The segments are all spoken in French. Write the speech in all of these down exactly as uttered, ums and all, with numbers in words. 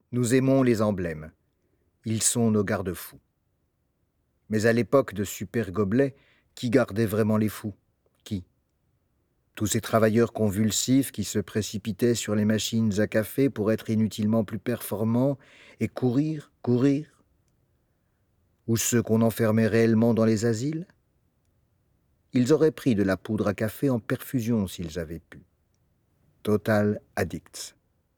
Nous aimons les emblèmes. Ils sont nos garde-fous. Mais à l'époque de Super Gobelet, qui gardait vraiment les fous? Qui? Tous ces travailleurs convulsifs qui se précipitaient sur les machines à café pour être inutilement plus performants et courir, courir? Ou ceux qu'on enfermait réellement dans les asiles? Ils auraient pris de la poudre à café en perfusion s'ils avaient pu. Total addicts.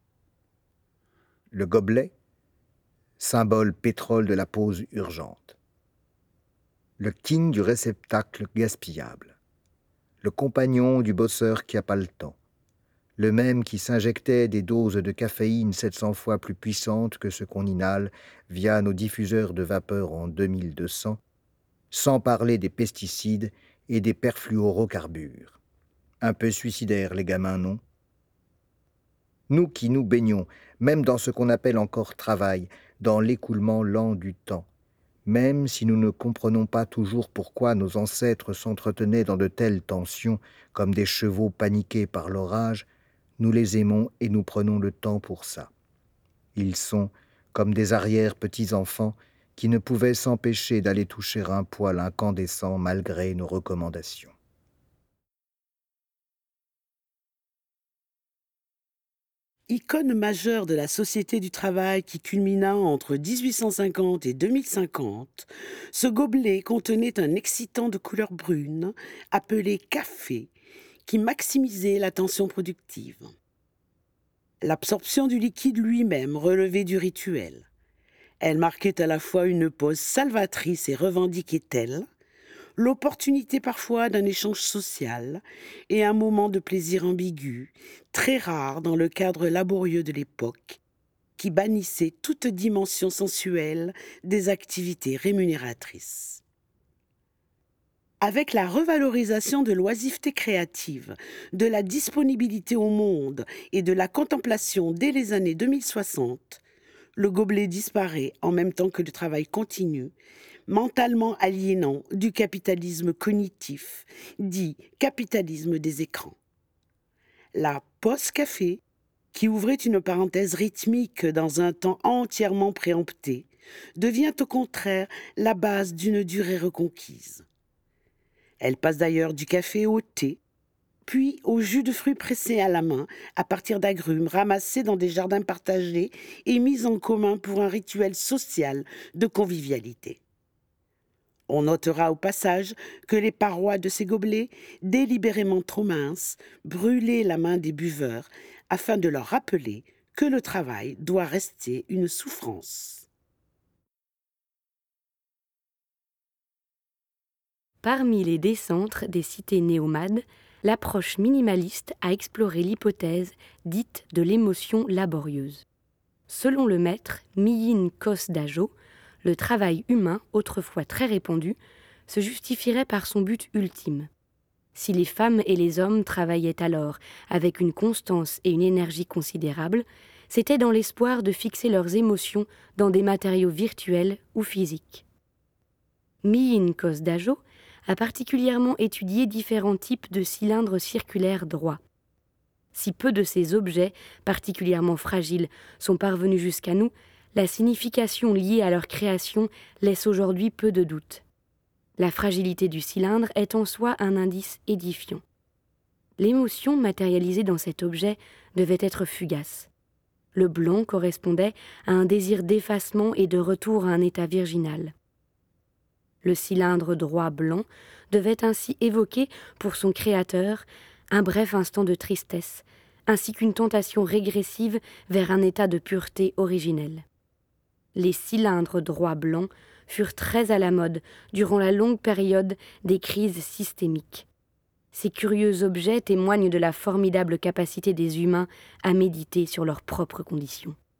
Le gobelet, symbole pétrole de la pause urgente. Le king du réceptacle gaspillable. Le compagnon du bosseur qui n'a pas le temps. Le même qui s'injectait des doses de caféine sept cents fois plus puissantes que ce qu'on inhale via nos diffuseurs de vapeur en deux mille deux cents, sans parler des pesticides et des perfluorocarbures. Un peu suicidaires, les gamins, non? Nous qui nous baignons, même dans ce qu'on appelle encore travail, dans l'écoulement lent du temps, même si nous ne comprenons pas toujours pourquoi nos ancêtres s'entretenaient dans de telles tensions comme des chevaux paniqués par l'orage, nous les aimons et nous prenons le temps pour ça. Ils sont comme des arrière-petits-enfants qui ne pouvaient s'empêcher d'aller toucher un poil incandescent malgré nos recommandations. Icône majeure de la société du travail qui culmina entre dix-huit cent cinquante et deux mille cinquante, ce gobelet contenait un excitant de couleur brune appelé café qui maximisait la tension productive. L'absorption du liquide lui-même relevait du rituel. Elle marquait à la fois une pause salvatrice et revendiquait telle, l'opportunité parfois d'un échange social et un moment de plaisir ambigu, très rare dans le cadre laborieux de l'époque, qui bannissait toute dimension sensuelle des activités rémunératrices. Avec la revalorisation de l'oisiveté créative, de la disponibilité au monde et de la contemplation dès les années deux mille soixante, le gobelet disparaît en même temps que le travail continue, mentalement aliénant du capitalisme cognitif, dit capitalisme des écrans. La pause café, qui ouvrait une parenthèse rythmique dans un temps entièrement préempté, devient au contraire la base d'une durée reconquise. Elle passe d'ailleurs du café au thé, puis au jus de fruits pressé à la main à partir d'agrumes ramassés dans des jardins partagés et mis en commun pour un rituel social de convivialité. On notera au passage que les parois de ces gobelets, délibérément trop minces, brûlaient la main des buveurs afin de leur rappeler que le travail doit rester une souffrance. Parmi les décentres des cités néomades, l'approche minimaliste a exploré l'hypothèse dite de l'émotion laborieuse. Selon le maître Miyin Kos Dajo, le travail humain, autrefois très répandu, se justifierait par son but ultime. Si les femmes et les hommes travaillaient alors avec une constance et une énergie considérables, c'était dans l'espoir de fixer leurs émotions dans des matériaux virtuels ou physiques. Miyin Kos Dajo a particulièrement étudié différents types de cylindres circulaires droits. Si peu de ces objets, particulièrement fragiles, sont parvenus jusqu'à nous, la signification liée à leur création laisse aujourd'hui peu de doute. La fragilité du cylindre est en soi un indice édifiant. L'émotion matérialisée dans cet objet devait être fugace. Le blanc correspondait à un désir d'effacement et de retour à un état virginal. Le cylindre droit blanc devait ainsi évoquer, pour son créateur, un bref instant de tristesse, ainsi qu'une tentation régressive vers un état de pureté originelle. Les cylindres droits blancs furent très à la mode durant la longue période des crises systémiques. Ces curieux objets témoignent de la formidable capacité des humains à méditer sur leurs propres conditions.